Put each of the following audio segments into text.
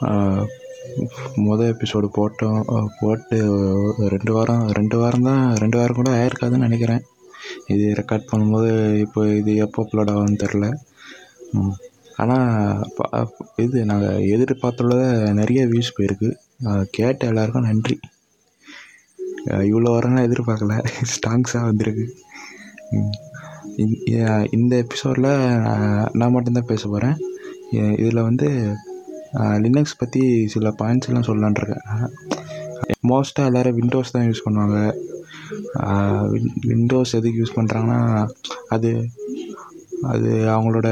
Episode போட்டு 2 வாரம் கூட ஆயிருக்காதுன்னு நினைக்கிறேன். இது ரெக்கார்ட் பண்ணும்போது இப்போ இது எப்போ அப்லோட் ஆகும்னு தெரில. ஆனால் இது நாங்கள் எதிர்பார்த்துள்ளத நிறைய வியூஸ் போயிருக்கு. கேட்ட எல்லாருக்கும் நன்றி. இவ்வளோ வரலாம் எதிர்பார்க்கல, ஸ்டாங்ஸாக வந்திருக்கு. இந்த எபிசோடில் நான் மட்டும்தான் பேச போகிறேன். இதில் வந்து லினக்ஸ் பற்றி சில பாயிண்ட்ஸ் எல்லாம் சொல்லலான்ட்ருக்கேன். மோஸ்ட்டாக எல்லோரும் விண்டோஸ் தான் யூஸ் பண்ணுவாங்க. விண்டோஸ் எதுக்கு யூஸ் பண்ணுறாங்கன்னா, அது அவங்களோட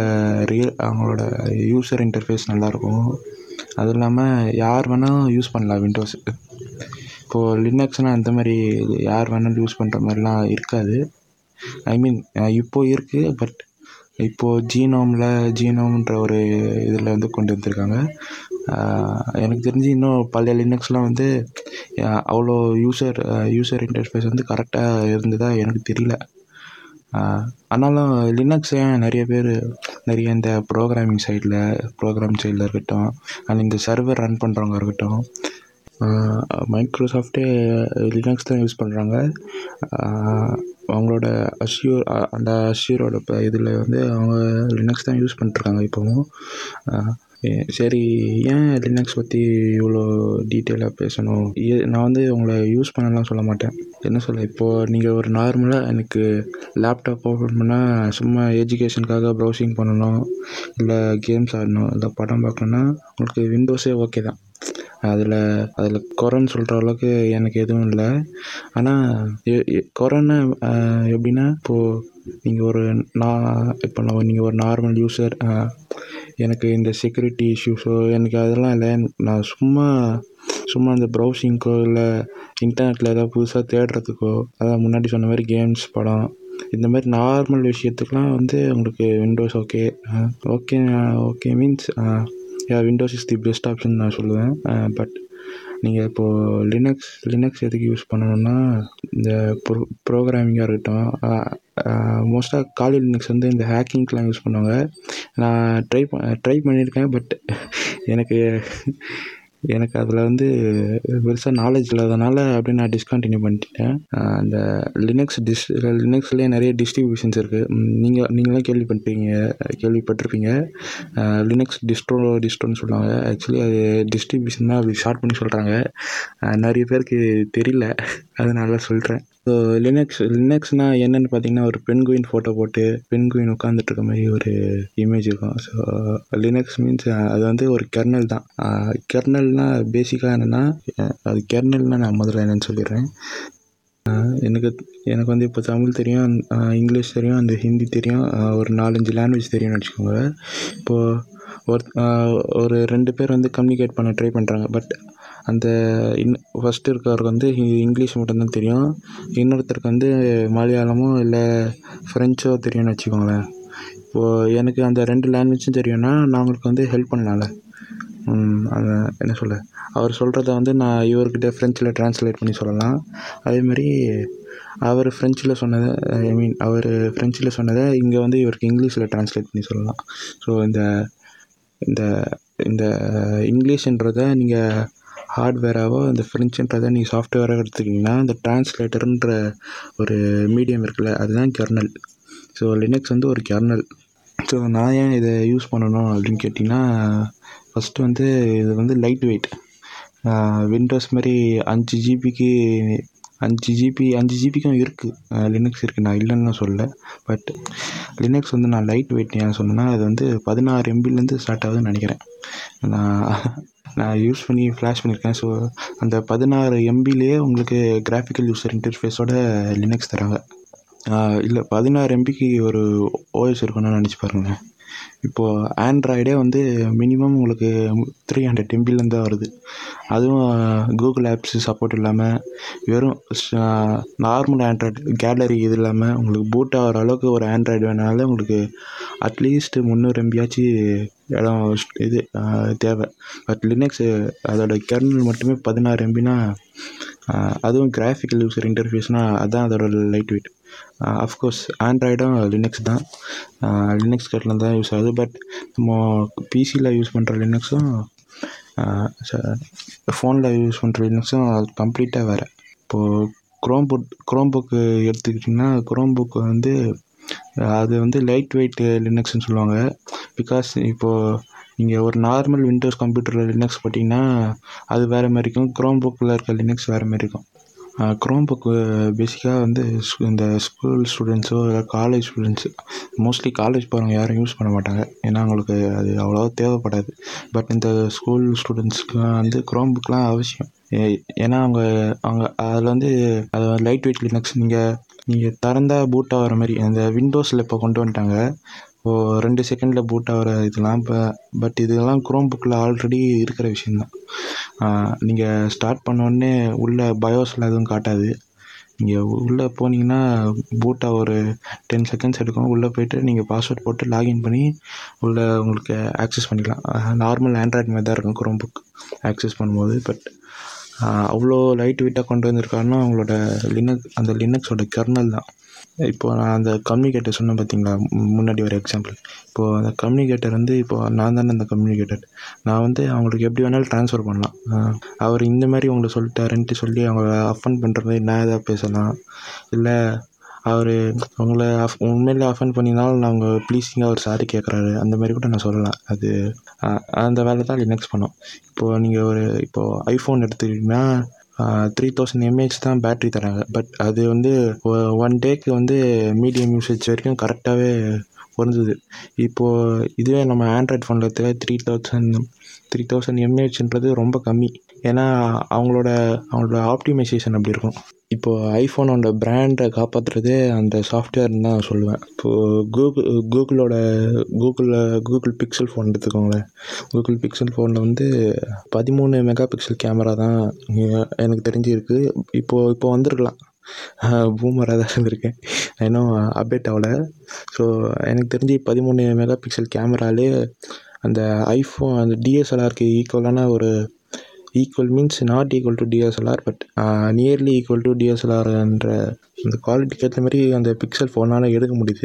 யூசர் இன்டர்ஃபேஸ் நல்லாயிருக்கும். அதுவும் இல்லாமல் யார் வேணாலும் யூஸ் பண்ணலாம் விண்டோஸ். இப்போது லினக்ஸ்னால் அந்த மாதிரி யார் வேணாலும் யூஸ் பண்ணுற மாதிரிலாம் இருக்காது. ஐ மீன் இப்போது இருக்குது, பட் இப்போது ஜீனோம்ன்ற ஒரு இதில் வந்து கொண்டு வந்திருக்காங்க. எனக்கு தெரிஞ்சு இன்னும் பழைய லினக்ஸ்லாம் வந்து அவ்வளோ யூசர் இன்டர்ஃபேஸ் வந்து கரெக்டாக இருந்ததா எனக்கு தெரியல. ஆனாலும் லினக்ஸ் நிறைய பேர் இந்த ப்ரோக்ராம் சைடில் இருக்கட்டும், அண்ட் இந்த சர்வர் ரன் பண்ணுறவங்க இருக்கட்டும், மைக்ரோசாஃப்டே லினக்ஸ் தான் யூஸ் பண்ணுறாங்க. அவங்களோட அஷ்யூரோட இதில் வந்து அவங்க லினக்ஸ் தான் யூஸ் பண்ணிட்டுருக்காங்க இப்போவும். சரி, ஏன் லினக்ஸ் பற்றி இவ்வளோ டீட்டெயிலாக பேசணும்? நான் வந்து உங்களை யூஸ் பண்ணலாம் சொல்ல மாட்டேன். என்ன சொல்ல, இப்போது நீங்கள் ஒரு நார்மலாக எனக்கு லேப்டாப் ஓப்பன் பண்ணால் சும்மா எஜுகேஷனுக்காக ப்ரௌசிங் பண்ணணும், இல்லை கேம்ஸ் ஆடணும், இல்லை படம் பார்க்கணுன்னா உங்களுக்கு விண்டோஸே ஓகே தான். அதில் குறைன்னு சொல்கிற அளவுக்கு எனக்கு எதுவும் இல்லை. ஆனால் குறைன்னு எப்படின்னா, இப்போது நீங்கள் ஒரு நார்மல் யூஸர், எனக்கு இந்த செக்யூரிட்டி இஷ்யூஸோ எனக்கு அதெல்லாம் இல்லை. நான் சும்மா இந்த ப்ரௌசிங்க்கோ இல்லை இன்டர்நெட்டில் ஏதாவது புதுசாக தேடுறதுக்கோ, அதான் முன்னாடி சொன்ன மாதிரி கேம்ஸ், படம், இந்த மாதிரி நார்மல் விஷயத்துக்கெலாம் வந்து உங்களுக்கு Windows okay means Windows is the best option நான் சொல்லுவேன். பட் நீங்கள் இப்போது லினக்ஸ் எதுக்கு யூஸ் பண்ணணுன்னா, இந்த ப்ரோக்ராமிங்காக இருக்கட்டும், மோஸ்ட்டாக காலி லினக்ஸ் வந்து இந்த ஹேக்கிங்க்கெலாம் யூஸ் பண்ணுவாங்க. நான் ட்ரை பண்ணியிருக்கேன், பட் எனக்கு அதில் வந்து பெருசாக நாலேஜ் இல்லாதனால அப்படியே நான் டிஸ்கண்டினியூ பண்ணிட்டேன். அந்த லினக்ஸ்லேயே நிறைய டிஸ்ட்ரிபியூஷன்ஸ் இருக்குது. நீங்களாம் கேள்விப்பட்டிருப்பீங்க. லினக்ஸ் டிஸ்ட்ரோன்னு சொல்லுவாங்க. ஆக்சுவலி அது டிஸ்ட்ரிபியூஷன் தான், அப்படி ஷார்ட் பண்ணி சொல்கிறாங்க. நிறைய பேருக்கு தெரியல, அதனால சொல்கிறேன். ஸோ லினக்ஸ்னால் என்னென்னு பார்த்தீங்கன்னா, ஒரு பென்குயின் ஃபோட்டோ போட்டு பென்குயின் உட்காந்துட்டு இருக்க மாதிரி ஒரு இமேஜ் இருக்கும். ஸோ லினக்ஸ் மீன்ஸ் அது வந்து ஒரு கெர்னல் தான். கெர்னல்னால் பேசிக்காக என்னென்னா, அது கெர்னல்னால் நான் முதல்ல என்னென்னு சொல்லிடுறேன். எனக்கு வந்து இப்போ தமிழ் தெரியும், இங்கிலீஷ் தெரியும், அந்த ஹிந்தி தெரியும், ஒரு 4-5 லாங்குவேஜ் தெரியும்னு வச்சுக்கோங்க. இப்போது ஒரு 2 பேர் வந்து கம்யூனிகேட் பண்ண ட்ரை பண்ணுறாங்க. பட் அந்த ஃபஸ்ட்டு இருக்கவருக்கு வந்து இங்கிலீஷ் மட்டும்தான் தெரியும், இன்னொருத்தருக்கு வந்து மலையாளமோ இல்லை ஃப்ரெஞ்சோ தெரியும்னு வச்சுக்கோங்களேன். இப்போது எனக்கு அந்த 2 லாங்குவேஜும் தெரியும்னா நான் அவங்களுக்கு வந்து ஹெல்ப் பண்ணலாம்ல. அதை என்ன சொல்ல, அவர் சொல்கிறத வந்து நான் இவர்கிட்ட ஃப்ரெஞ்சில் ட்ரான்ஸ்லேட் பண்ணி சொல்லலாம். அதேமாதிரி அவர் ஃப்ரெஞ்சில் சொன்னதை இங்கே வந்து இவருக்கு இங்கிலீஷில் ட்ரான்ஸ்லேட் பண்ணி சொல்லலாம். ஸோ இந்த இங்கிலீஷ்ன்றதை நீங்கள் ஹார்ட்வேராவோ, இந்த ஃப்ரெஞ்சுன்றதை நீங்கள் சாஃப்ட்வேராக எடுத்துக்கிட்டிங்கன்னா, இந்த டிரான்ஸ்லேட்டருன்ற ஒரு மீடியம் இருக்குல்ல, அதுதான் கெர்னல். ஸோ லினக்ஸ் வந்து ஒரு கெர்னல். ஸோ நான் ஏன் இதை யூஸ் பண்ணணும் அப்படின்னு கேட்டிங்கன்னா, ஃபஸ்ட்டு வந்து இது வந்து லைட் வெயிட். விண்டோஸ் மாதிரி 5 ஜிபிக்கும் இருக்குது, லினக்ஸ் இருக்குது, நான் இல்லைன்னு சொல்லலை. பட் லினக்ஸ் வந்து நான் லைட் வெயிட் ஏன் சொன்னேன்னா, அது வந்து 16 MBலேருந்து ஸ்டார்ட் ஆகுதுன்னு நினைக்கிறேன். நான் யூஸ் பண்ணி ஃப்ளாஷ் பண்ணியிருக்கேன். ஸோ அந்த 16 MBலேயே உங்களுக்கு கிராஃபிக்கல் யூசர் இன்டர்ஃபேஸோட லினக்ஸ் தராங்க. இல்லை 16 MBக்கு ஒரு ஓஎஸ் இருக்குன்னு நினச்சி பாருங்கள். இப்போது ஆண்ட்ராய்டே வந்து மினிமம் உங்களுக்கு 300 MBலேருந்து தான் வருது. அதுவும் கூகுள் ஆப்ஸ் சப்போர்ட் இல்லாமல் வெறும் நார்மல் ஆண்ட்ராய்டு கேலரி இது இல்லாமல் உங்களுக்கு பூட் ஆகிற அளவுக்கு ஒரு ஆண்ட்ராய்டு வேணாலும் உங்களுக்கு அட்லீஸ்ட் 300 MB இடம் இது தேவை. பட் லினக்ஸ் அதோட கெர்னல் மட்டுமே 16 MBனா, அதுவும் கிராஃபிக்கல் யூசர் இன்டர்ஃபேஸ்னால் அதுதான் அதோட லைட் வெயிட். அஃப்கோர்ஸ் ஆண்ட்ராய்டும் லினக்ஸ் தான், லினக்ஸ் கெர்னல் தான் யூஸ் ஆகுது. பட் நம்ம பிசியில் யூஸ் பண்ணுற லினக்ஸும் ஃபோனில் யூஸ் பண்ணுற லினக்ஸும் அது கம்ப்ளீட்டாக வேறு. இப்போது க்ரோம் புக்கு எடுத்துக்கிட்டிங்கன்னா க்ரோம் புக்கு வந்து அது வந்து லைட் வெயிட் லினக்ஸ்னு சொல்லுவாங்க. பிகாஸ் இப்போது நீங்கள் ஒரு நார்மல் விண்டோஸ் கம்ப்யூட்டரில் லினக்ஸ் போட்டிங்கன்னா அது வேறு மாதிரி இருக்கும். க்ரோம் புக்கில் இருக்க லினக்ஸ் வேறு மாதிரி இருக்கும். க்ரோம் புக்கு பேசிக்காக வந்து இந்த ஸ்கூல் ஸ்டூடெண்ட்ஸோ இல்லை காலேஜ் ஸ்டூடெண்ட்ஸு, மோஸ்ட்லி காலேஜ் போகிறவங்க யாரும் யூஸ் பண்ண மாட்டாங்க, ஏன்னா அவங்களுக்கு அது அவ்வளோவா தேவைப்படாது. பட் இந்த ஸ்கூல் ஸ்டூடெண்ட்ஸ்க்குலாம் வந்து க்ரோம் புக்லாம் அவசியம். ஏன்னா அவங்க அவங்க அதில் வந்து அது லைட் வெயிட் லினக்ஸ் நீங்கள் திறந்தால் பூட் ஆகிற மாதிரி அந்த விண்டோஸில் இப்போ கொண்டு வந்துட்டாங்க. இப்போது 2 செகண்டில் பூட் ஆகிற இதெல்லாம் பட் இதெல்லாம் க்ரோம் புக்கில் ஆல்ரெடி இருக்கிற விஷயந்தான். நீங்கள் ஸ்டார்ட் பண்ணோடனே உள்ள பயோஸில் எதுவும் காட்டாது. நீங்கள் உள்ளே போனீங்கன்னா பூட்டாக ஒரு 10 செகண்ட்ஸ் எடுக்கும். உள்ளே போய்ட்டு நீங்கள் பாஸ்வேர்ட் போட்டு லாகின் பண்ணி உள்ளே உங்களுக்கு ஆக்சஸ் பண்ணிக்கலாம். நார்மல் ஆண்ட்ராய்டு மாதிரி தான் இருக்கும் க்ரோம் புக் ஆக்சஸ் பண்ணும்போது. பட் அவ்வளோ லைட் வெயிட்டாக கொண்டு வந்திருக்காருன்னா அவங்களோட அந்த லினக்ஸோட கெர்னல் தான். இப்போது நான் அந்த கம்யூனிகேட்டர் சொன்னேன் பார்த்தீங்களா, முன்னாடி ஒரு எக்ஸாம்பிள். இப்போது அந்த கம்யூனிகேட்டர் வந்து இப்போது நான் தானே அந்த கம்யூனிகேட்டர். நான் வந்து அவங்களுக்கு எப்படி வேணாலும் ட்ரான்ஸ்ஃபர் பண்ணலாம். அவர் இந்த மாதிரி உங்களை சொல்லிட்டாருன்ட்டு சொல்லி அவங்கள அஃபண்ட் பண்ணுறது நான் எதாவது பேசலாம். இல்லை அவர் அவங்கள உண்மையிலே அஃபண்ட் பண்ணினாலும் நாங்கள் ப்ளீஸிங்காக அவர் சாரி கேட்குறாரு, அந்த மாதிரி கூட நான் சொல்லலாம். அது அந்த வேலை தான் லினக்ஸ் பண்ணோம். இப்போது நீங்கள் இப்போது ஐஃபோன் எடுத்துக்கிட்டிங்கன்னா 3000 mAh தான் பேட்ரி தராங்க. பட் அது வந்து 1 டேக்கு வந்து மீடியம் யூசேஜ் வரைக்கும் கரெக்டாகவே பொருந்துது. இப்போது இதுவே நம்ம ஆண்ட்ராய்ட் ஃபோனில் எடுத்துக்க 3000 mAhன்றது ரொம்ப கம்மி. ஏன்னா அவங்களோட ஆப்டிமைசேஷன் அப்படி இருக்கும். இப்போது ஐஃபோனோட பிராண்டை காப்பாற்றுறதே அந்த சாஃப்ட்வேர்னு தான் சொல்லுவேன். இப்போது கூகுள் பிக்சல் ஃபோன் எடுத்துக்கோங்களேன். கூகுள் பிக்சல் ஃபோனில் வந்து 13 மெகா பிக்சல் கேமரா தான் எனக்கு தெரிஞ்சிருக்கு. இப்போது வந்திருக்கலாம், பூமராக தான் இருந்திருக்கேன், இன்னும் அப்டேட் ஆகலை. ஸோ எனக்கு தெரிஞ்சு 13 மெகா பிக்சல் கேமராலே அந்த ஐஃபோன் அந்த டிஎஸ்எல்ஆருக்கு ஈக்குவலான ஒரு equal means not equal to DSLR, but nearly equal to டிஎஸ்எல்ஆர்ன்ற அந்த குவாலிட்டிக்கு ஏற்ற மாதிரி அந்த பிக்சல் ஃபோனால் எடுக்க முடியுது.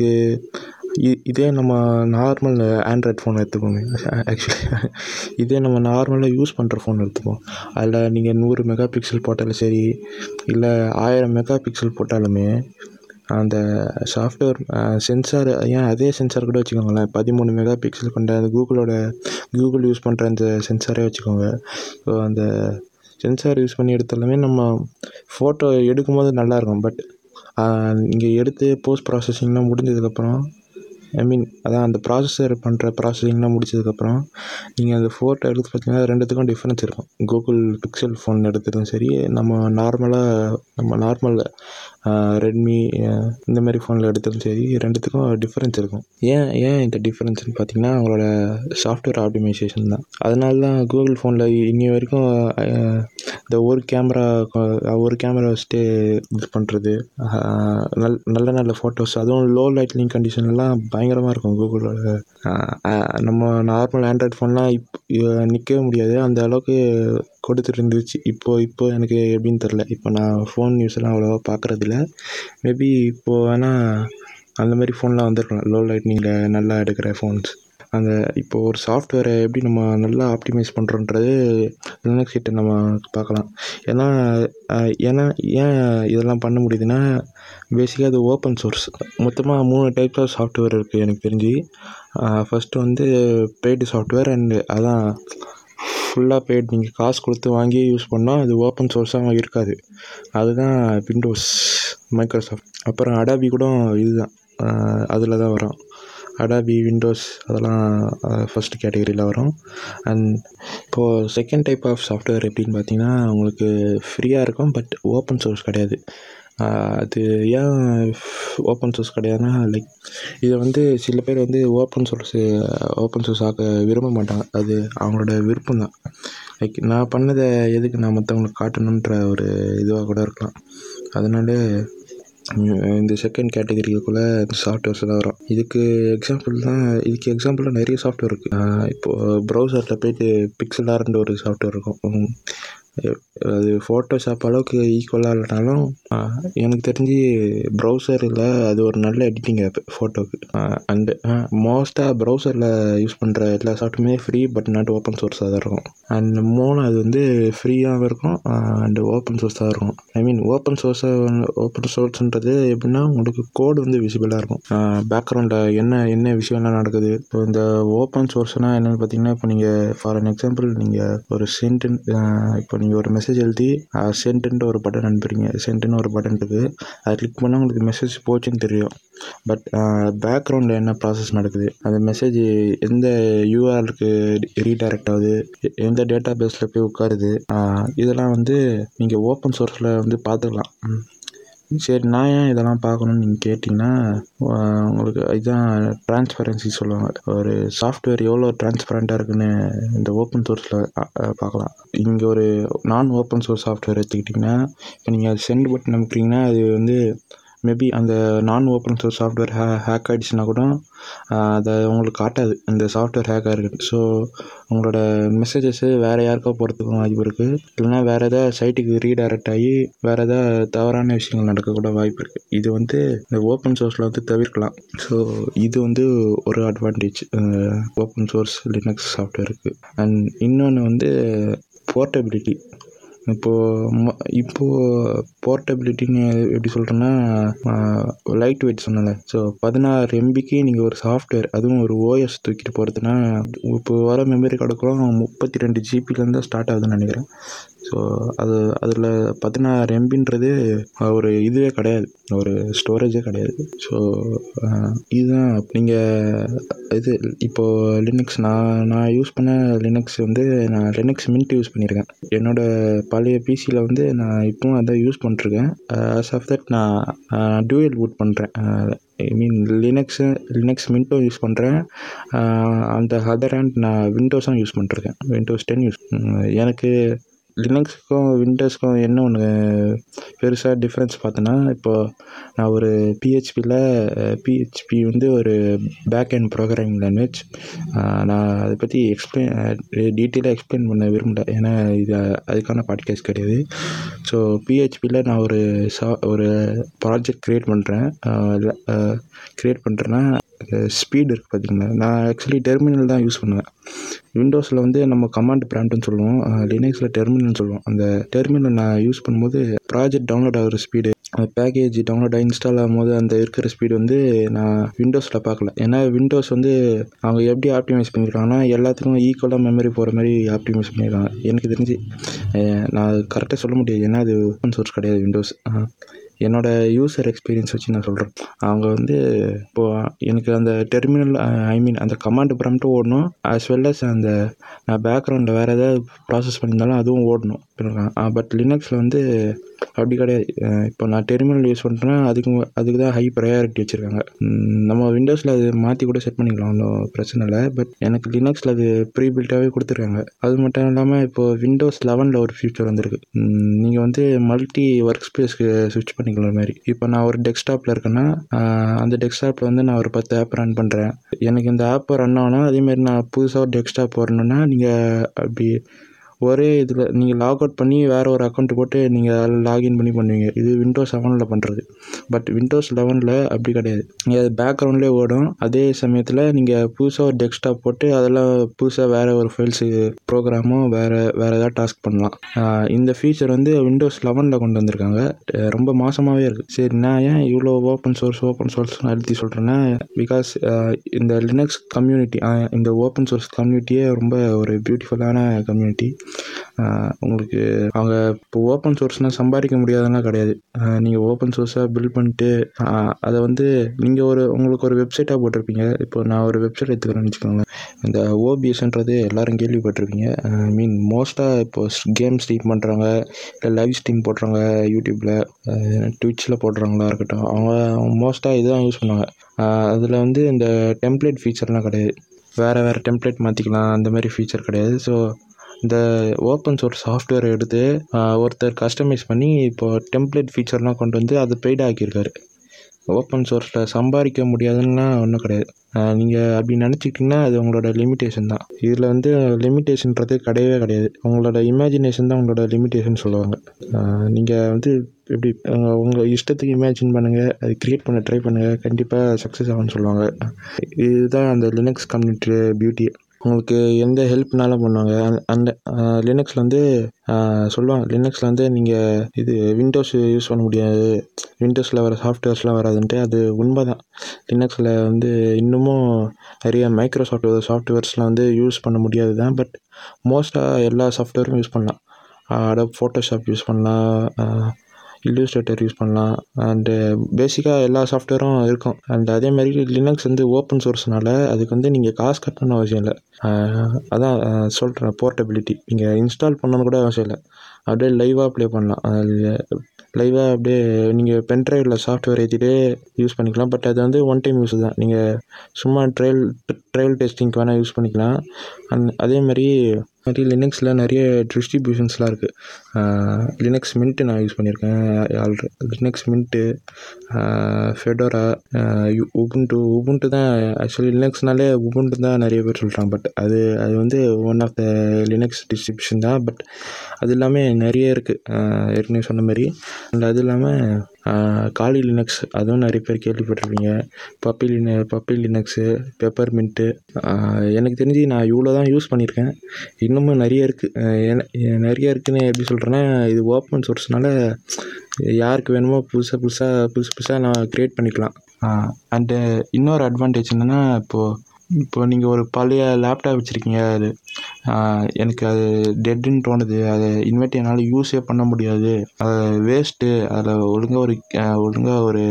இதே நம்ம நார்மல் ஆண்ட்ராய்ட் ஃபோன் எடுத்துக்கோங்க. ஆக்சுவலி இதே நம்ம நார்மலாக யூஸ் பண்ணுற ஃபோன் எடுத்துப்போம். அதில் நீங்கள் 100 மெகா பிக்சல் போட்டாலும் சரி, இல்லை 1000 மெகா பிக்சல் போட்டாலுமே அந்த சாஃப்ட்வேர் சென்சார், ஏன் அதே சென்சார் கூட வச்சுக்கோங்களேன், 13 மெகா பிக்சல் கொண்ட அந்த கூகுள் யூஸ் பண்ணுற அந்த சென்சாரே வச்சுக்கோங்க. ஸோ அந்த சென்சார் யூஸ் பண்ணி எடுத்தாலுமே நம்ம ஃபோட்டோ எடுக்கும்போது நல்லாயிருக்கும். பட் இங்கே எடுத்து போஸ்ட் ப்ராசஸிங்லாம் முடிஞ்சதுக்கப்புறம், அதான் அந்த ப்ராசஸர் பண்ணுற ப்ராசஸிங்லாம் முடிச்சதுக்கப்புறம் நீங்கள் அந்த ஃபோட்டோ எடுத்து பார்த்தீங்கன்னா ரெண்டுத்துக்கும் டிஃப்ரென்ஸ் இருக்கும். கூகுள் பிக்சல் ஃபோன் எடுத்ததும் சரி, நம்ம நார்மல் ரெட்மி இந்த மாதிரி ஃபோனில் எடுத்ததும் சரி, ரெண்டுத்துக்கும் டிஃப்ரென்ஸ் இருக்கும். ஏன் இந்த டிஃப்ரென்ஸ்னு பார்த்தீங்கன்னா அவங்களோட சாஃப்ட்வேர் ஆப்டிமைசேஷன் தான். அதனால தான் கூகுள் ஃபோனில் இன்னி வரைக்கும் இந்த ஒரு கேமரா வச்சுட்டு இது பண்ணுறது, நல்ல ஃபோட்டோஸ், அதுவும் லோ லைட்னிங் கண்டிஷன்லாம் பயங்கரமாக இருக்கும் கூகுளோட. நம்ம நார்மல் ஆண்ட்ராய்ட் ஃபோன்லாம் நிற்கவே முடியாது, அந்த அளவுக்கு கொடுத்துட்டு இருந்துச்சு. இப்போ எனக்கு எப்படின்னு தெரில. இப்போ நான் ஃபோன் நியூஸ்லாம் அவ்வளோவா பார்க்குறதில்ல. மேபி இப்போது வேணால் அந்த மாதிரி ஃபோன்லாம் வந்திருக்கலாம், லோ லைட்னிங்கில் நல்லா எடுக்கிற ஃபோன்ஸ். இப்போது ஒரு சாஃப்ட்வேரை எப்படி நம்ம நல்லா ஆப்டிமைஸ் பண்ணுறோன்றது லினக்ஸ் கிட்ட நம்ம பார்க்கலாம். ஏன்னா ஏன் இதெல்லாம் பண்ண முடியுதுன்னா, பேசிக்காக அது ஓப்பன் சோர்ஸ். மொத்தமாக 3 டைப்ஸ் ஆஃப் சாஃப்ட்வேர் இருக்குது எனக்கு தெரிஞ்சு. ஃபஸ்ட்டு வந்து பெய்டு சாஃப்ட்வேர், அண்டு அதான் ஃபுல்லாக பெய்டு, நீங்கள் காசு கொடுத்து வாங்கி யூஸ் பண்ணால் அது ஓப்பன் சோர்ஸாக இருக்காது. அதுதான் விண்டோஸ், மைக்ரோசாஃப்ட். அப்புறம் அடாபி கூட இதுதான், அதில் தான் வரும். அடாபி, விண்டோஸ் அதெல்லாம் ஃபஸ்ட் கேட்டகரியில் வரும். அண்ட் இப்போது செகண்ட் டைப் ஆஃப் சாஃப்ட்வேர் எப்படின்னு பார்த்தீங்கன்னா, உங்களுக்கு ஃப்ரீயாக இருக்கும், பட் ஓப்பன் சோர்ஸ் கிடையாது. அது ஏன் ஓப்பன் சோர்ஸ் கிடையாதுன்னா, இதை வந்து சில பேர் வந்து ஓப்பன் சோர்ஸ் ஆக்க விரும்ப மாட்டாங்க. அது அவங்களோட விருப்பம் தான். நான் பண்ணதை எதுக்கு நான் மற்றவங்களுக்கு காட்டணுன்ற ஒரு இதுவாக கூட இருக்கலாம். அதனால இந்த செகண்ட் கேட்டகரிக்குள்ளே இந்த சாஃப்ட்வேர்ஸ் எல்லாம் வரும். இதுக்கு எக்ஸாம்பிளாக நிறைய சாஃப்ட்வேர் இருக்குது. இப்போது ப்ரௌசரில் போய்ட்டு பிக்சல் ஆர்ன்ற ஒரு சாஃப்ட்வேர் இருக்கும். அது ஃபோட்டோஷாப் அளவுக்கு ஈக்குவலாக இல்லைனாலும் எனக்கு தெரிஞ்சு ப்ரௌசரில் அது ஒரு நல்ல எடிட்டிங் ஆப் ஃபோட்டோவுக்கு. அண்டு மோஸ்ட்டாக ப்ரௌசரில் யூஸ் பண்ணுற எல்லா சாஃப்ட்வேருமே ஃப்ரீ பட் நாட் ஓப்பன் சோர்ஸாக தான் இருக்கும். அண்ட் அது வந்து ஃப்ரீயாகவும் இருக்கும் அண்டு ஓப்பன் சோர்ஸாக இருக்கும். ஐ மீன் ஓப்பன் சோர்ஸ்ன்றது எப்படின்னா உங்களுக்கு கோடு வந்து விசிபிளாக இருக்கும், பேக்ரவுண்டில் என்ன விஷயம்லாம் நடக்குது. இப்போ இந்த ஓப்பன் சோர்ஸ்னால் என்னென்னு பார்த்தீங்கன்னா, இப்போ நீங்கள் ஃபார் அன் எக்ஸாம்பிள் நீங்கள் ஒரு இப்போ நீங்கள் ஒரு மெசேஜ் எழுதி சென்ட்டுன்ட்டு ஒரு பட்டன் அனுப்புறீங்க. சென்ட்டுன்னு ஒரு பட்டன் இருக்குது, அதை கிளிக் பண்ணால் உங்களுக்கு மெசேஜ் போச்சுன்னு தெரியும். பட் பேக்ரவுண்டில் என்ன ப்ராசஸ் நடக்குது, அந்த மெசேஜ் எந்த யூஆர்எலுக்கு ரீடைரக்ட் ஆகுது, எந்த டேட்டா பேஸில் போய் உட்காருது, இதெல்லாம் வந்து நீங்கள் ஓப்பன் சோர்ஸில் வந்து பார்த்துக்கலாம். சரி, நான் ஏன் இதெல்லாம் பார்க்கணுன்னு நீங்கள் கேட்டிங்கன்னா, உங்களுக்கு இதுதான் டிரான்ஸ்பரன்சி சொல்லுவாங்க. ஒரு சாஃப்ட்வேர் எவ்வளோ டிரான்ஸ்பரண்ட்டாக இருக்குன்னு இந்த ஓப்பன் சோர்ஸில் பார்க்கலாம். இங்கே ஒரு நான் ஓப்பன் சோர்ஸ் சாஃப்ட்வேர் எடுத்துக்கிட்டிங்கன்னா, இப்போ நீங்கள் சென்ட் பட்டன் அனுப்புறீங்கன்னா அது வந்து மேபி அந்த நான் ஓப்பன் சோர்ஸ் சாஃப்ட்வேர் ஹேக் ஆகிடுச்சுன்னா கூட அதை உங்களுக்கு காட்டாது இந்த சாஃப்ட்வேர் ஹேக் ஆகிருக்கு. ஸோ உங்களோட மெசேஜஸ்ஸு வேறு யாருக்கோ போகிறதுக்கும் வாய்ப்பு இருக்குது. இல்லைனா வேறு எதாவது சைட்டுக்கு ரீடைரக்ட் ஆகி வேறு எதாவது தவறான விஷயங்கள் நடக்கக்கூட வாய்ப்பு இருக்குது. இது வந்து இந்த ஓப்பன் சோர்ஸில் வந்து தவிர்க்கலாம். ஸோ இது வந்து ஒரு அட்வான்டேஜ் ஓப்பன் சோர்ஸ் லினக்ஸ் சாஃப்ட்வேருக்கு. அண்ட் இன்னொன்று வந்து போர்ட்டபிலிட்டி. இப்போது போர்ட்டபிலிட்டின்னு எப்படி சொல்கிறேன்னா, லைட் வெயிட் சொன்னல. ஸோ 16 MBக்கு நீங்கள் ஒரு சாஃப்ட்வேர், அதுவும் ஒரு ஓஎஸ் தூக்கிட்டு போகிறதுனா, இப்போ வர மெமரி கார்டுக்குலாம் 32 GBலேருந்து தான் ஸ்டார்ட் ஆகுதுன்னு நினைக்கிறேன். ஸோ அதில் 16 MBன்றது ஒரு இதுவே கிடையாது, ஒரு ஸ்டோரேஜே கிடையாது. ஸோ இதுதான் நீங்கள் இப்போது லினக்ஸ் நான் யூஸ் பண்ண லினக்ஸ் வந்து நான் லினக்ஸ் மின்ட் யூஸ் பண்ணியிருக்கேன். என்னோடய பழைய பிசியில் வந்து நான் இப்போவும் அதான் யூஸ் பண்ணிருக்கேன். ஆஸ் ஆஃப் தட் நான் டூயல் பூட் பண்ணுறேன். ஐ மீன் லினக்ஸ் மின்ட்டும் யூஸ் பண்ணுறேன். அந்த அதர் ஹேண்ட் நான் விண்டோஸும் யூஸ் பண்ணிருக்கேன். விண்டோஸ் 10 எனக்கு லினக்ஸுக்கும் விண்டோஸ்க்கும் என்ன ஒன்று பெருசாக டிஃப்ரென்ஸ் பார்த்தோன்னா, இப்போது நான் ஒரு பிஹெச்பி வந்து ஒரு பேக் அண்ட் ப்ரோக்ராமிங் லாங்குவேஜ். நான் அதை பற்றி டீட்டெயிலாக எக்ஸ்பிளைன் பண்ண விரும்பல, ஏன்னா இது அதுக்கான பாட்காஸ்ட் கிடையாது. ஸோ பிஹெச்பியில் நான் ஒரு ப்ராஜெக்ட் க்ரியேட் பண்ணுறேன்னா ஸ்பீடு இருக்குது பார்த்தீங்களா. நான் ஆக்சுவலி டெர்மினல் தான் யூஸ் பண்ணுவேன். விண்டோஸில் வந்து நம்ம கமாண்ட் ப்ராம்ப்ட்னு சொல்லுவோம், லினக்ஸில் டெர்மினல்னு சொல்லுவோம். அந்த டெர்மினல் நான் யூஸ் பண்ணும்போது ப்ராஜெக்ட் டவுன்லோட் ஆகிற ஸ்பீடு, அந்த பேக்கேஜ் டவுன்லோட் ஆகி இன்ஸ்டால் ஆகும்போது அந்த இருக்கிற ஸ்பீடு வந்து நான் விண்டோஸில் பார்க்கல. ஏன்னா விண்டோஸ் வந்து அவங்க எப்படி ஆப்டிமைஸ் பண்ணியிருக்காங்கன்னா, எல்லாத்துக்கும் ஈக்குவலாக மெமரி போகிற மாதிரி ஆப்டிமைஸ் பண்ணியிருக்காங்க. எனக்கு தெரிஞ்சு நான் கரெக்டாக சொல்ல முடியாது, ஏன்னா அது ஓப்பன் சோர்ஸ் கிடையாது விண்டோஸ். என்னோடய யூசர் எக்ஸ்பீரியன்ஸ் வச்சு நான் சொல்கிறேன். அவங்க வந்து இப்போது எனக்கு அந்த டெர்மினல் அந்த கமாண்ட் ப்ராம்ப்ட்டும் ஓடணும், ஆஸ் வெல் அஸ் அந்த நான் பேக்ரவுண்டில் வேறு ஏதாவது ப்ராசஸ் பண்ணியிருந்தாலும் அதுவும் ஓடணும். பட் லினக்ஸில் வந்து அப்படி கிடையாது. இப்போ நான் டெர்மினல் யூஸ் பண்ணுறேன்னா அதுக்கு தான் ஹை ப்ரையாரிட்டி வச்சுருக்காங்க. நம்ம விண்டோஸில் அது மாற்றி கூட செட் பண்ணிக்கலாம், ஒன்றும் பிரச்சனை இல்லை. பட் எனக்கு லினக்ஸில் அது ப்ரீ பில்ட்டாகவே கொடுத்துருக்காங்க. அது மட்டும் இல்லாமல் இப்போது விண்டோஸ் 11 ஒரு ஃபியூச்சர் வந்திருக்கு. நீங்கள் வந்து மல்டி ஒர்க் ஸ்பேஸ்க்கு ஸ்விட்ச் பண்ணிக்கிற மாதிரி. இப்போ நான் ஒரு டெஸ்க்டாப்பில் இருக்கேன்னா, அந்த டெஸ்க்டாப்பில் வந்து நான் ஒரு 10 ஆப் ரன் பண்ணுறேன். எனக்கு இந்த ஆப் ரன் ஆகணும், அதேமாதிரி நான் புதுசாக ஒரு டெஸ்க்டாப் வரணுன்னா நீங்கள் அப்படி ஒரே இதில் நீங்கள் லாக் அவுட் பண்ணி வேறு ஒரு அக்கௌண்ட் போட்டு நீங்கள் லாகின் பண்ணி பண்ணுவீங்க. இது விண்டோஸ் 7 பண்ணுறது. பட் விண்டோஸ் 11 அப்படி கிடையாது. நீங்கள் அது பேக்ரவுண்ட்லேயே ஓடும். அதே சமயத்தில் நீங்கள் புதுசாக ஒரு டெஸ்க்டாப் போட்டு அதெல்லாம் புதுசாக வேறு ஒரு ஃபைல்ஸு ப்ரோக்ராமோ வேறு ஏதாவது டாஸ்க் பண்ணலாம். இந்த ஃபீச்சர் வந்து விண்டோஸ் 11 கொண்டு வந்திருக்காங்க. ரொம்ப மாசமாகவே இருக்குது. சரி, நான் ஏன் இவ்வளோ ஓப்பன் சோர்ஸ்னு அழுத்தி சொல்கிறேன்னா, பிகாஸ் இந்த லினக்ஸ் கம்யூனிட்டி, இந்த ஓப்பன் சோர்ஸ் கம்யூனிட்டியே ரொம்ப ஒரு பியூட்டிஃபுல்லான கம்யூனிட்டி. உங்களுக்கு அவங்க இப்போ ஓப்பன் சோர்ஸ்னால் சம்பாதிக்க முடியாதுன்னா கிடையாது. நீங்கள் ஓப்பன் சோர்ஸாக பில்ட் பண்ணிட்டு அதை வந்து நீங்கள் உங்களுக்கு ஒரு வெப்சைட்டாக போட்டிருப்பீங்க. இப்போ நான் ஒரு வெப்சைட் எடுத்துக்கிறேன்னு வச்சுக்கோங்களேன். இந்த ஓபிஎஸ்ன்றது எல்லோரும் கேள்விப்பட்டிருப்பீங்க. ஐ மீன் மோஸ்ட்டாக இப்போ கேம் ஸ்ட்ரீம் பண்ணுறவங்க, இல்லை லைவ் ஸ்ட்ரீம் போடுறவங்க, யூடியூப்பில் ட்விட்ச்சில் போடுறவங்களா இருக்கட்டும், அவங்க மோஸ்ட்டாக இதுதான் யூஸ் பண்ணுவாங்க. அதில் வந்து இந்த டெம்ப்ளேட் ஃபீச்சர்லாம் கிடையாது. வேறு டெம்ப்ளேட் மாற்றிக்கலாம், அந்த மாதிரி ஃபீச்சர் கிடையாது. ஸோ இந்த ஓப்பன் சோர்ஸ் சாஃப்ட்வேர் எடுத்து ஒருத்தர் கஸ்டமைஸ் பண்ணி இப்போது டெம்ப்ளேட் ஃபீச்சர்லாம் கொண்டு வந்து அதை பெய்டாக ஆக்கியிருக்காரு. ஓப்பன் சோர்ஸில் சம்பாதிக்க முடியாதுன்னா ஒன்றும் கிடையாது. நீங்கள் அப்படி நினச்சிக்கிட்டிங்கன்னா அது உங்களோட லிமிட்டேஷன் தான். இதில் வந்து லிமிட்டேஷன்றது கிடையவே கிடையாது. உங்களோட இமேஜினேஷன் தான் உங்களோட லிமிட்டேஷன் சொல்லுவாங்க. நீங்கள் வந்து எப்படி உங்கள் இஷ்டத்துக்கு இமேஜின் பண்ணுங்கள், அது க்ரியேட் பண்ண ட்ரை பண்ணுங்கள், கண்டிப்பாக சக்ஸஸ் ஆகும்னு சொல்லுவாங்க. இதுதான் அந்த லினக்ஸ் கம்யூனிட்டி பியூட்டி. உங்களுக்கு எந்த ஹெல்ப்னாலும் பண்ணுவாங்க. அந்த லினக்ஸில் வந்து சொல்லுவாங்க, லினக்ஸில் வந்து நீங்கள் இது விண்டோஸ் யூஸ் பண்ண முடியாது, விண்டோஸில் வர சாஃப்ட்வேர்ஸ்லாம் வராதுன்ட்டு. அது உண்மை தான். லினக்ஸில் வந்து இன்னமும் நிறைய மைக்ரோசாஃப்ட் சாஃப்ட்வேர்ஸ்லாம் வந்து யூஸ் பண்ண முடியாது தான். பட் மோஸ்ட்டாக எல்லா சாஃப்ட்வேரும் யூஸ் பண்ணலாம். அடோப் ஃபோட்டோஷாப் யூஸ் பண்ணலாம், இல்லுஸ்ட்ரேட்டர் யூஸ் பண்ணலாம், அண்டு பேசிக்காக எல்லா சாஃப்ட்வேரும் இருக்கும். அண்ட் அதே மாதிரி லினக்ஸ் வந்து ஓப்பன் சோர்ஸ்னால அதுக்கு வந்து நீங்கள் காசு கட்டணும்னு அவசியம் இல்லை. அதான் சொல்கிறேன், போர்ட்டபிலிட்டி. நீங்கள் இன்ஸ்டால் பண்ணணுன்னு கூட அவசியம் இல்லை, அப்படியே லைவாக ப்ளே பண்ணலாம். லைவாக அப்படியே நீங்கள் பென்ட்ரைவில் சாஃப்ட்வேர் ஏற்றிட்டே யூஸ் பண்ணிக்கலாம். பட் அது வந்து ஒன் டைம் யூஸ் தான். நீங்கள் சும்மா ட்ரையல் டெஸ்டிங்க்கு வேணால் யூஸ் பண்ணிக்கலாம். அதே மாதிரி லினக்ஸில் நிறைய டிஸ்ட்ரிபியூஷன்ஸ்லாம் இருக்குது. லினக்ஸ் மின்ட்டு நான் யூஸ் பண்ணியிருக்கேன் already. Linux Mint, Fedora, Ubuntu தான். ஆக்சுவலி லினக்ஸ்னாலே உபுண்டு தான் நிறைய பேர் சொல்கிறாங்க. பட் அது வந்து one of the Linux distribution தான். பட் அது எல்லாமே நிறைய இருக்குது, ஏற்கனவே சொன்ன மாதிரி. அண்ட் அது இல்லாமல் காலி லினக்ஸ், அதுவும் நிறைய பேர் கேள்விப்பட்டிருப்பீங்க. Puppy Linux, Peppermint. எனக்கு தெரிஞ்சு நான் இவ்வளோ தான் யூஸ் பண்ணியிருக்கேன். இன்னமும் நிறைய இருக்குது. நிறைய இருக்குதுன்னு எப்படி சொல்கிறேன்னா, இது ஓப்பன் சோர்ஸ்னால யாருக்கு வேணுமோ புதுசாக நான் க்ரியேட் பண்ணிக்கலாம். அண்டு இன்னொரு அட்வான்டேஜ் என்னென்னா, இப்போ நீங்கள் ஒரு பழைய லேப்டாப் வச்சுருக்கீங்க, அது எனக்கு அது டெட்டுன்னு தோணுது, அதை இனிமேட்டு என்னால் யூஸே பண்ண முடியாது, அது வேஸ்ட்டு, அதில் ஒழுங்காக ஒரு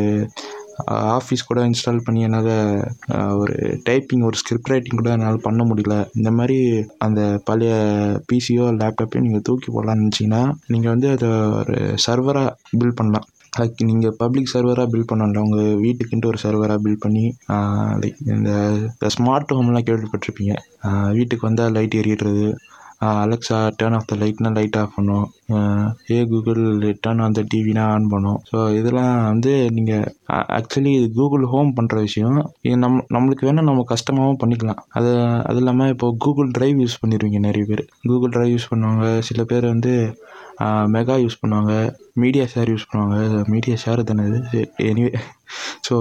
ஆஃபீஸ் கூட இன்ஸ்டால் பண்ணி என்னால் ஒரு டைப்பிங், ஒரு ஸ்கிரிப்ட் ரைட்டிங் கூட என்னால் பண்ண முடியல. இந்த மாதிரி அந்த பழைய பிசியோ லேப்டாப்பையும் நீங்கள் தூக்கி போடலான்னு நினச்சிங்கன்னா, நீங்கள் வந்து அதை ஒரு சர்வராக பில்ட் பண்ணலாம். அதுக்கு நீங்கள் பப்ளிக் சர்வராக பில்ட் பண்ணல, உங்கள் வீட்டுக்குன்ட்டு ஒரு சர்வராக பில்ட் பண்ணி, லைக் இந்த ஸ்மார்ட் ஹோம்லாம் கேள்விப்பட்டிருப்பீங்க. வீட்டுக்கு வந்தால் லைட் எரியிடுறது, அலெக்ஸா டர்ன் ஆஃப் த லைட்னா லைட் ஆஃப் பண்ணும், கூகுள் டர்ன் ஆன் த டிவினா ஆன் பண்ணும். ஸோ இதெல்லாம் வந்து நீங்கள் ஆக்சுவலி இது கூகுள் ஹோம் பண்ணுற விஷயம். இது நம்மளுக்கு வேணால் நம்ம கஷ்டமாகவும் பண்ணிக்கலாம். அது இல்லாமல் இப்போது கூகுள் ட்ரைவ் யூஸ் பண்ணிடுவீங்க. நிறைய பேர் கூகுள் ட்ரைவ் யூஸ் பண்ணுவாங்க. சில பேர் வந்து மெகா யூஸ் பண்ணுவாங்க, மீடியா ஷேர் யூஸ் பண்ணுவாங்க. மீடியா ஷேர் தானே இது, எனிவே. ஸோ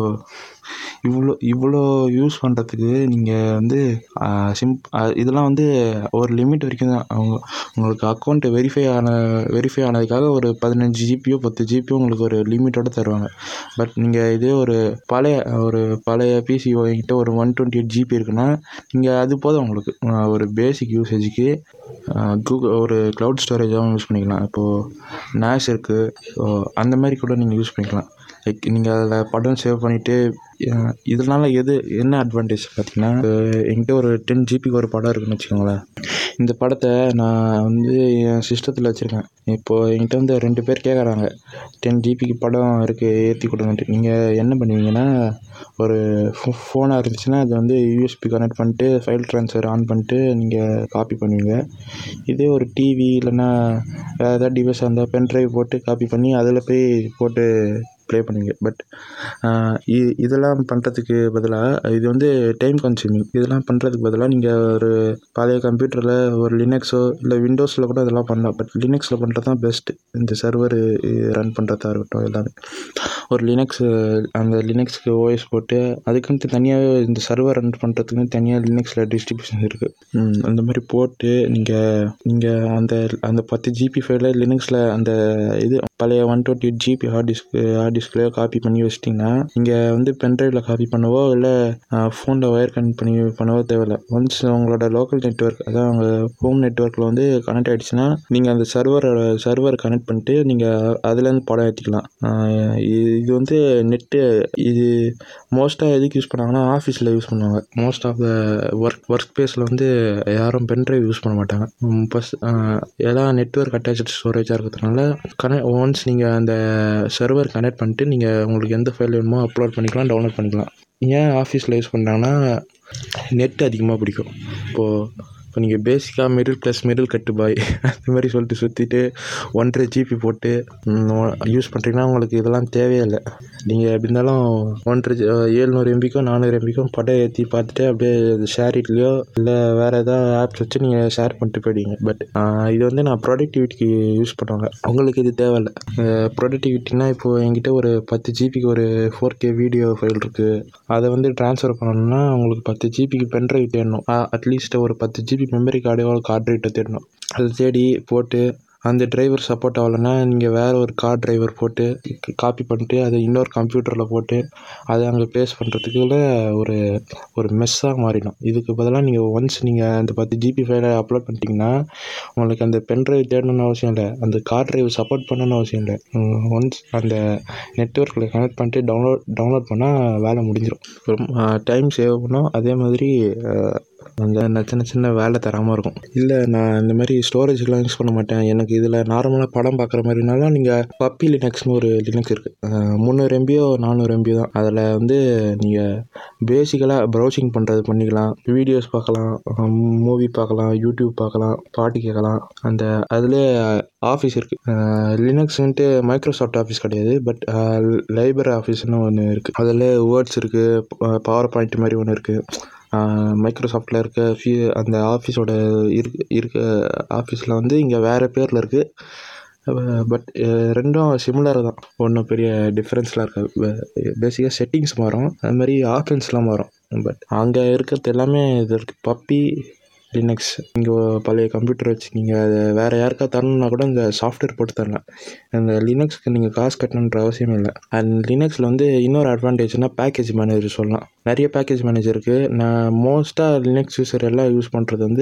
இவ்வளோ யூஸ் பண்ணுறதுக்கு நீங்கள் வந்து இதெல்லாம் வந்து ஒரு லிமிட் வரைக்கும் தான். உங்களுக்கு அக்கௌண்ட்டு வெரிஃபை ஆனதுக்காக ஒரு 15 ஜிபியோ 10 ஜிபியோ உங்களுக்கு ஒரு லிமிட்டோடு தருவாங்க. பட் நீங்கள் இதே ஒரு பழைய பிசி வாங்கிட்டு ஒரு 128 ஜிபி இருக்குன்னா, நீங்கள் அது போதும் உங்களுக்கு ஒரு பேசிக் யூசேஜுக்கு. ஒரு க்ளவுட் ஸ்டோரேஜாகவும் யூஸ் பண்ணிக்கலாம். இப்போது NAS இருக்குது, அந்த மாதிரி கூட நீங்கள் யூஸ் பண்ணிக்கலாம். லைக் நீங்கள் அதில் படம் சேவ் பண்ணிவிட்டு, இதனால் என்ன அட்வான்டேஜ் பார்த்தீங்கன்னா, என்கிட்ட ஒரு 10 ஜிபிக்கு ஒரு படம் இருக்குதுன்னு வச்சுக்கோங்களேன். இந்த படத்தை நான் வந்து என் சிஸ்டத்தில் வச்சுருக்கேன். இப்போது என்கிட்ட வந்து 2 பேர் கேட்குறாங்க, 10 ஜிபிக்கு படம் இருக்குது ஏற்றி கொடுங்கன்ட்டு. நீங்கள் என்ன பண்ணுவீங்கன்னா, ஒரு ஃபோனாக இருந்துச்சுன்னா அது வந்து யூஎஸ்பி கனெக்ட் பண்ணிட்டு ஃபைல் ட்ரான்ஸ்ஃபர் ஆன் பண்ணிட்டு நீங்கள் காப்பி பண்ணுவீங்க. இதே ஒரு டிவி இல்லைன்னா வேறு ஏதாவது டிவைஸாக இருந்தால் பென்ட்ரைவ் போட்டு காப்பி பண்ணி அதில் போய் போட்டு ப்ளே பண்ணுவீங்க. பட் இதெல்லாம் பண்ணுறதுக்கு பதிலாக இது வந்து டைம் கன்சியூமிங். இதெல்லாம் பண்ணுறதுக்கு பதிலாக நீங்கள் ஒரு பழைய கம்ப்யூட்டரில் ஒரு லினக்ஸோ இல்லை விண்டோஸில் கூட இதெல்லாம் பண்ணலாம். பட் லினக்ஸில் பண்ணுறது தான் பெஸ்ட்டு. இந்த சர்வர் ரன் பண்ணுறதா இருக்கட்டும், எல்லாமே ஒரு அந்த லினக்ஸ்க்கு ஓஎஸ் போட்டு அதுக்குன்னு தனியாகவே இந்த சர்வர் ரன் பண்ணுறதுக்குன்னு தனியாக லினக்ஸில் டிஸ்ட்ரிபியூஷன் இருக்குது. அந்த மாதிரி போட்டு நீங்கள் அந்த 10 ஜிபி ஃபைலை லினக்ஸில் அந்த இது பழைய 128 ஜிபி ஹார்ட் டிஸ்க்லேயோ காப்பி பண்ணி வச்சிட்டிங்கன்னா, நீங்கள் வந்து பென்ட்ரைவில் காப்பி பண்ணவோ இல்லை ஃபோனில் ஒயர் கனெக்ட் பண்ணவோ தேவையில்லை. ஒன்ஸ் உங்களோட லோக்கல் நெட்ஒர்க், அதான் உங்கள் ஹோம் நெட்ஒர்க்கில் வந்து கனெக்ட் ஆகிடுச்சுன்னா, நீங்கள் அந்த சர்வர் கனெக்ட் பண்ணிட்டு நீங்கள் அதுலேருந்து படம் ஏற்றிக்கலாம். இது வந்து நெட்டு, இது மோஸ்ட்டாக எதுக்கு யூஸ் பண்ணாங்கன்னா, ஆஃபீஸில் யூஸ் பண்ணுவாங்க. மோஸ்ட் ஆஃப் த ஒர்க் ஸ்பேஸில் வந்து யாரும் பென்ட்ரைவ் யூஸ் பண்ண மாட்டாங்க. எல்லாம் நெட்ஒர்க் அட்டாச்சு ஸ்டோரேஜாக இருக்கிறதுனால ஒன்ஸ் நீங்கள் அந்த சர்வர் கனெக்ட் பண்ணிட்டு நீங்கள் உங்களுக்கு எந்த ஃபைல் வேணுமோ அப்லோட் பண்ணிக்கலாம், டவுன்லோட் பண்ணிக்கலாம். ஏன் ஆஃபீஸில் யூஸ் பண்ணுறாங்கன்னா, நெட் அதிகமாக பிடிக்கும். இப்போ இப்போ நீங்கள் பேசிக்காக மிடில் கட்டு பாய் அந்த மாதிரி சொல்லிட்டு சுற்றிட்டு 1.5 GB போட்டு யூஸ் பண்ணுறீங்கன்னா உங்களுக்கு இதெல்லாம் தேவையே இல்லை. நீங்கள் எப்படி இருந்தாலும் 700 MBக்கும் 400 MBக்கும் படம் ஏற்றி பார்த்துட்டு அப்படியே ஷேர் இட்லையோ இல்லை வேறு ஏதாவது ஆப்ஸ் வச்சு நீங்கள் ஷேர் பண்ணிட்டு போயிடுவீங்க. பட் இது வந்து நான் ப்ரொடக்டிவிட்டிக்கு யூஸ் பண்ணுவாங்க. உங்களுக்கு இது தேவையில்லை. ப்ரொடக்டிவிட்டினா இப்போது என்கிட்ட ஒரு 10 GBக்கு ஒரு 4K வீடியோ ஃபைல் இருக்குது. அதை வந்து ட்ரான்ஸ்ஃபர் பண்ணணும்னா உங்களுக்கு 10 GBக்கு பென்ட்ரைவ் தேடணும். அட்லீஸ்ட் ஒரு 10 GB மெமரி கார்டு ரேட்டை தேடணும். அதை தேடி போட்டு அந்த டிரைவர் சப்போர்ட் ஆகலைன்னா நீங்கள் வேறு ஒரு கார்டு டிரைவர் போட்டு காப்பி பண்ணிட்டு அதை இன்னொரு கம்ப்யூட்டரில் போட்டு அதை அங்கே பேஸ்ட் பண்ணுறதுக்குள்ள ஒரு மெஸ்ஸாக மாறிடும். இதுக்கு பதிலாக நீங்கள் ஒன்ஸ் நீங்கள் அந்த 10 GB ஃபைலை அப்லோட் பண்ணிட்டீங்கன்னா உங்களுக்கு அந்த பென்ட்ரைவ் தேடணும்னு அவசியம் இல்லை, அந்த கார்டு டிரைவ் சப்போர்ட் பண்ணணும்னு அவசியம் இல்லை. ஒன்ஸ் அந்த நெட்வொர்க்கில் கனெக்ட் பண்ணிட்டு டவுன்லோட் பண்ணால் வேலை முடிஞ்சிடும். டைம் சேவ் பண்ணும். அதே மாதிரி அந்த சின்ன வேலை தராமல் இருக்கும். இல்லை நான் இந்த மாதிரி ஸ்டோரேஜ்லாம் யூஸ் பண்ண மாட்டேன், எனக்கு இதில் நார்மலாக படம் பார்க்குற மாதிரினாலும் நீங்கள் பப்பி லினக்ஸ்னு ஒரு லினக்ஸ் இருக்குது. 300 MBயோ 400 MB தான். அதில் வந்து நீங்கள் பேசிக்கலாக ப்ரௌசிங் பண்ணுறது பண்ணிக்கலாம், வீடியோஸ் பார்க்கலாம், மூவி பார்க்கலாம், யூடியூப் பார்க்கலாம், பாட்டு கேட்கலாம். அதில் ஆஃபீஸ் இருக்குது. லினக்ஸ்ன்ட்டு மைக்ரோசாஃப்ட் ஆஃபீஸ் கிடையாது, பட் லைப்ரரி ஆஃபீஸ்னு ஒன்று இருக்குது. அதில் வேர்ட்ஸ் இருக்குது, பவர் பாயிண்ட் மாதிரி ஒன்று இருக்குது. மைக்ரோசாஃப்டில் இருக்க அந்த ஆஃபீஸோட இருக்க ஆஃபீஸில் வந்து இங்கே வேறு பேரில் இருக்குது. பட் ரெண்டும் சிமிலர் தான், ஒன்றும் பெரிய டிஃப்ரென்ஸ்லாம் இருக்காது. பேசிக்காக செட்டிங்ஸ் மாறும், அது மாதிரி ஆப்ஷன்ஸ்லாம் மாறும். பட் அங்கே இருக்கிறது எல்லாமே இது இருக்குது. பப்பி லினக்ஸ் நீங்கள் பழைய கம்ப்யூட்டர் வச்சு நீங்கள் அதை வேறு யாருக்கா தரணுன்னா கூட இந்த சாஃப்ட்வேர் போட்டு தரலாம். அந்த லினக்ஸ்க்கு நீங்கள் காசு கட்டணுன்ற அவசியம் இல்லை. அண்ட் லினக்ஸில் வந்து இன்னொரு அட்வான்டேஜ்னால் பேக்கேஜ் மேனேஜர் சொல்லலாம். நிறைய பேக்கேஜ் மேனேஜர் இருக்குது. நான் மோஸ்ட்டாக லினக்ஸ் யூஸர் எல்லாம் யூஸ் பண்ணுறது வந்து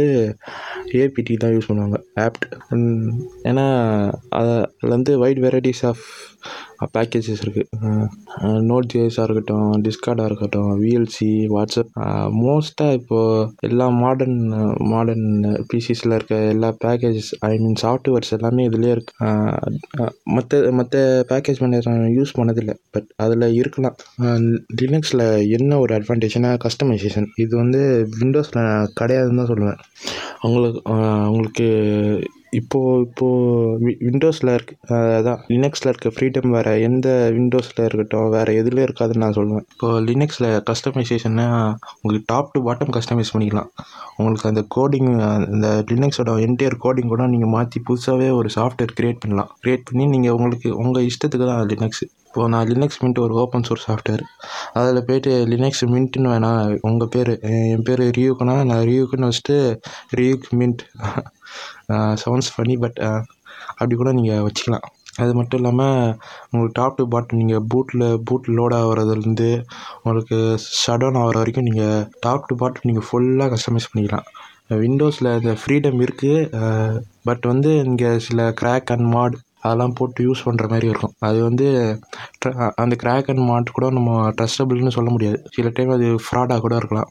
APT தான் யூஸ் பண்ணுவாங்க, ஆப்ட். ஏன்னா அதில் வந்து வைட் வெரைட்டிஸ் ஆஃப் பேக்கேஜஸ் இருக்குது. Node.js இருக்கட்டும், டிஸ்கார்டாக இருக்கட்டும், VLC, வாட்ஸ்அப், மோஸ்ட்டாக இப்போது எல்லா மாடர்ன் பிசிஸில் இருக்க எல்லா பேக்கேஜஸ் சாஃப்ட்வேர்ஸ் எல்லாமே இதுலேயே இருக்குது. மற்ற பேக்கேஜ் மேனேஜர் யூஸ் பண்ணதில்லை, பட் அதில் இருக்கலாம். லினக்ஸில் என்ன ஒரு அட்வான்டேஜ்னா கஸ்டமைசேஷன். இது வந்து விண்டோஸில் கிடையாதுன்னு தான் சொல்லுவேன். உங்களுக்கு இப்போது விண்டோஸில் அதான் லினக்ஸில் இருக்க ஃப்ரீடம் வேறு எந்த விண்டோஸில் இருக்கட்டும் வேறு எதுலேயும் இருக்காதுன்னு நான் சொல்லுவேன். இப்போது லினக்ஸில் கஸ்டமைசேஷன்னா உங்களுக்கு டாப் டு பாட்டம் கஸ்டமைஸ் பண்ணிக்கலாம். உங்களுக்கு அந்த கோடிங், அந்த லினக்ஸோட என்டையர் கோடிங் கூட நீங்கள் மாற்றி புதுசாகவே ஒரு சாஃப்ட்வேர் க்ரியேட் பண்ணி நீங்கள் உங்கள் இஷ்டத்துக்கு தான் லினக்ஸ். இப்போது நான் லினக்ஸ் மின்ட் ஒரு ஓப்பன் சோர்ஸ் சாஃப்ட்வேர், அதில் போய்ட்டு லினக்ஸ் மின்ட்டுன்னு வேணாம், உங்கள் பேர் என் பேர் ரியூக்குன்னா நான் ரியூக்குன்னு வச்சுட்டு Ryuk mint sounds funny, but அப்படி கூட நீங்கள் வச்சுக்கலாம். அது மட்டும் இல்லாமல் உங்களுக்கு டாப் டு பாட்டம் நீங்கள் பூட் லோட் ஆகிறதுலேருந்து உங்களுக்கு ஷட் டவுன் ஆகிற வரைக்கும் நீங்கள் டாப் டு பாட்டம் நீங்கள் ஃபுல்லாக கஸ்டமைஸ் பண்ணிக்கலாம். விண்டோஸில் இந்த ஃப்ரீடம் இருக்குது, பட் வந்து இங்கே சில கிராக் அண்ட் மாட் அதெல்லாம் போட்டு யூஸ் பண்ணுற மாதிரி இருக்கும். அது வந்து அந்த கிராக் அண்ட் மாட் கூட நம்ம ட்ரஸ்டபிள்னு சொல்ல முடியாது. சில டைம் அது ஃப்ராடாக கூட இருக்கலாம்.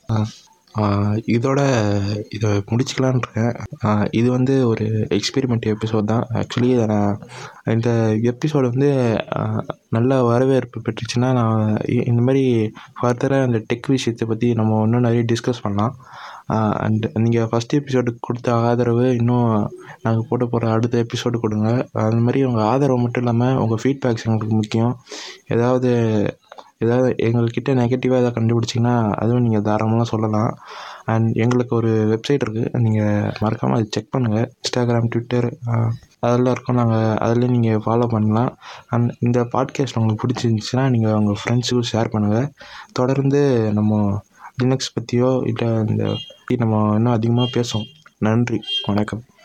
இதை முடிச்சுக்கலான் இருக்கேன். இது வந்து ஒரு எக்ஸ்பெரிமெண்ட் எபிசோட் தான். ஆக்சுவலி இந்த எபிசோடு வந்து நல்ல வரவேற்பு பெற்றுச்சுன்னா நான் இந்த மாதிரி ஃபர்தராக அந்த டெக் விஷயத்தை பற்றி நம்ம இன்னும் நிறைய டிஸ்கஸ் பண்ணலாம். அண்ட் நீங்கள் ஃபஸ்ட் எபிசோடுக்கு கொடுத்த ஆதரவு இன்னும் நாங்கள் போகிற அடுத்த எபிசோடு கொடுங்க. அந்த மாதிரி உங்கள் ஆதரவு மட்டும் இல்லாமல் உங்கள் ஃபீட்பேக்ஸ் எங்களுக்கு முக்கியம். ஏதாவது எங்கள்கிட்ட நெகட்டிவாக எதாவது கண்டுபிடிச்சிங்கன்னா அதுவும் நீங்கள் தாராளமாக சொல்லலாம். அண்ட் எங்களுக்கு ஒரு வெப்சைட் இருக்குது, நீங்கள் மறக்காமல் அதை செக் பண்ணுங்கள். இன்ஸ்டாகிராம், ட்விட்டர் அதெல்லாம் இருக்கும். அதில் நீங்கள் ஃபாலோ பண்ணலாம். அண்ட் இந்த பாட்காஸ்ட் உங்களுக்கு பிடிச்சிருந்துச்சுன்னா நீங்கள் உங்கள் ஃப்ரெண்ட்ஸுக்கும் ஷேர் பண்ணுங்கள். தொடர்ந்து நம்ம லினக்ஸ் பற்றியோ இல்லை நம்ம இன்னும் அதிகமாக பேசுவோம். நன்றி, வணக்கம்.